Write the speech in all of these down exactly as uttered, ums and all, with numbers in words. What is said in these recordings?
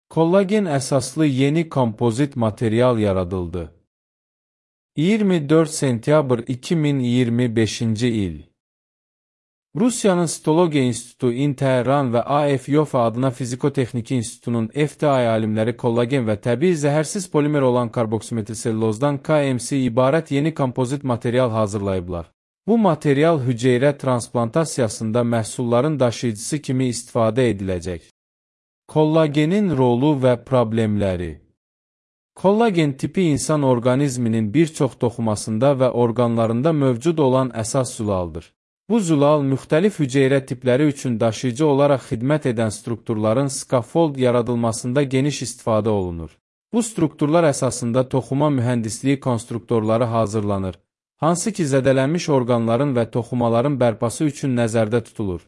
Kollagen əsaslı yeni kompozit material yaradıldı. iyirmi dörd sentyabr iki min iyirmi beşinci il. Rusiyanın Stologiya İnstitutu İN Tehran və A F YOFA adına Fizikotexniki İnstitutunun F T I alimləri kollagen və təbii zəhərsiz polimer olan karboksimetilsellozdan K M C ibarət yeni kompozit material hazırlayıblar. Bu material hüceyrə transplantasiyasında məhsulların daşıyıcısı kimi istifadə ediləcək. Kollagenin rolu və problemləri. Kollagen tipi insan orqanizminin bir çox toxumasında və orqanlarında mövcud olan əsas zülaldır. Bu zülal müxtəlif hüceyrə tipləri üçün daşıyıcı olaraq xidmət edən strukturların skafold yaradılmasında geniş istifadə olunur. Bu strukturlar əsasında toxuma mühəndisliyi konstruktorları hazırlanır, hansı ki zədələnmiş orqanların və toxumaların bərpası üçün nəzərdə tutulur.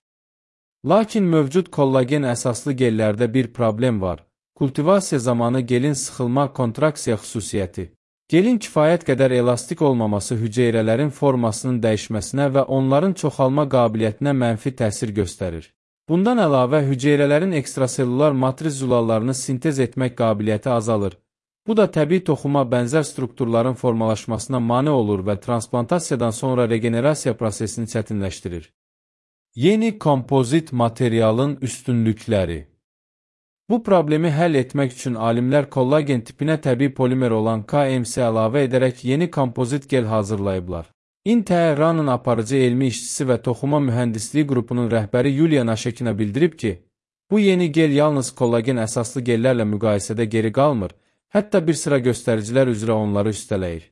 Lakin mövcud kollagen əsaslı gellərdə bir problem var. Kultivasiya zamanı gelin sıxılma kontraksiya xüsusiyyəti. Gelin kifayət qədər elastik olmaması hüceyrələrin formasının dəyişməsinə və onların çoxalma qabiliyyətinə mənfi təsir göstərir. Bundan əlavə, hüceyrələrin ekstrasellular matris zülallarını sintez etmək qabiliyyəti azalır. Bu da təbii toxuma bənzər strukturların formalaşmasına mane olur və transplantasiyadan sonra regenerasiya prosesini çətinləşdirir. Yeni kompozit materialın üstünlükləri. Bu problemi həll etmək üçün alimlər kollagen tipinə təbii polimer olan K M C əlavə edərək yeni kompozit gel hazırlayıblar. İN Tehranın aparıcı elmi işçisi və toxuma mühəndisliyi qrupunun rəhbəri Yuliya Naşekina bildirib ki, bu yeni gel yalnız kollagen əsaslı gellərlə müqayisədə geri qalmır, hətta bir sıra göstəricilər üzrə onları üstələyir.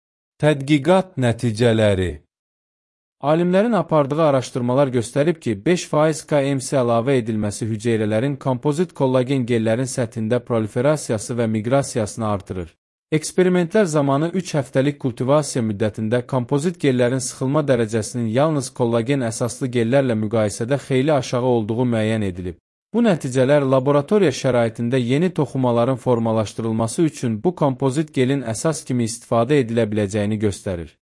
Tədqiqat nəticələri. Alimlərin apardığı araşdırmalar göstərib ki, beş faiz K M C əlavə edilməsi hüceyrələrin kompozit kollagen gellərin səthində proliferasiyası və miqrasiyasını artırır. Eksperimentlər zamanı üç həftəlik kultivasiya müddətində kompozit gellərin sıxılma dərəcəsinin yalnız kollagen əsaslı gellərlə müqayisədə xeyli aşağı olduğu müəyyən edilib. Bu nəticələr laboratoriya şəraitində yeni toxumaların formalaşdırılması üçün bu kompozit gelin əsas kimi istifadə edilə biləcəyini göstərir.